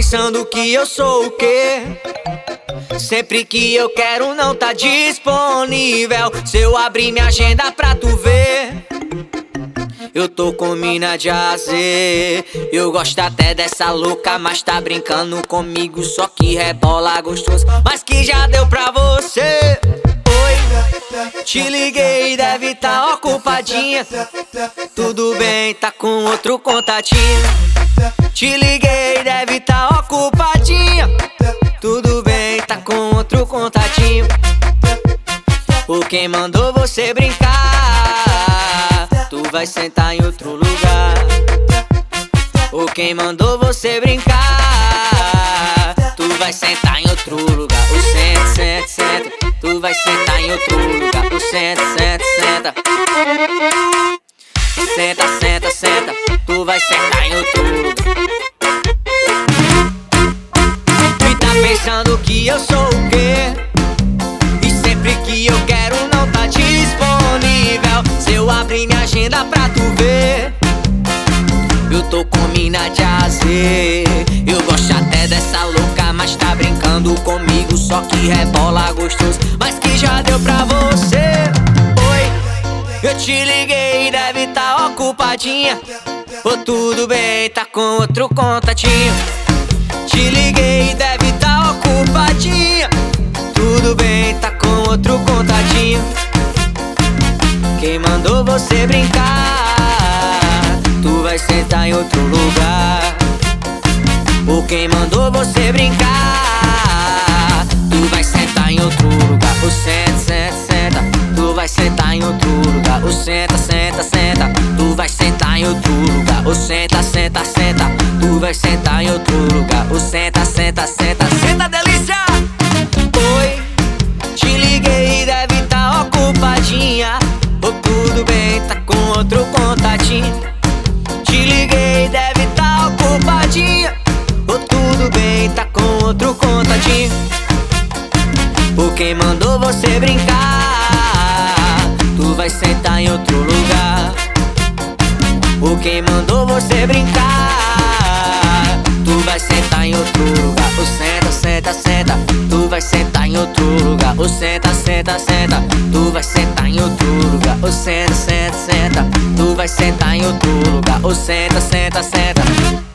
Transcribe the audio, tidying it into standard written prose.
pensando que eu sou o quê? Sempre que eu quero não tá disponível. Se eu abrir minha agenda pra tu ver, eu tô com mina de azer. Eu gosto até dessa louca, mas tá brincando comigo. Só que rebola gostoso, mas que já deu pra você. Oi, te liguei, deve tá ocupadinha. Tudo bem, tá com outro contatinho. Te liguei, deve tá ocupadinha. Tudo bem, tá com outro contatinho. Por quem mandou você brincar? Tu vai sentar em outro lugar. Por quem mandou você brincar? Tu vai sentar em outro lugar. O senta, senta, senta. Tu vai sentar em outro lugar. O senta, senta, senta. Senta, senta, senta. Tu vai sentar em outro lugar. E tá pensando que eu sou o quê? E sempre que eu quero não tá disponível. Se eu abrir minha agenda pra tu ver, eu tô com mina de azer. Eu gosto até dessa louca, mas tá brincando comigo. Só que rebola gostoso, mas que já deu pra você. Oi, eu te liguei, deve tá ocupadinha. Ô, tudo bem, tá com outro contatinho. Te liguei, deve tá ocupadinha. Tudo bem, tá com outro contatinho. Quem mandou você brincar? Tu vai sentar em outro lugar. Ou quem mandou você brincar? Tu vai sentar em outro lugar. O senta, senta, senta. Tu vai sentar em outro lugar. O senta, senta, senta. Tu vai sentar em outro lugar. O senta, senta, senta. Tu vai sentar em outro lugar. O senta, senta, senta. Senta, delícia! Oi, te liguei, deve tá ocupadinha. Ô, tudo bem, tá com outro contatinho. Te liguei, deve tá ocupadinha. Ô, tudo bem, tá com outro contatinho. Por quem mandou você brincar? Tu vai sentar em outro lugar. Por quem mandou você brincar? Tu vai sentar em outro lugar. O senta, senta, senta. Tu vai sentar em outro lugar. O senta, senta, senta. Tu vai sentar em outro lugar. O senta, senta, senta. Tu vai sentar em outro lugar. O senta, senta, senta.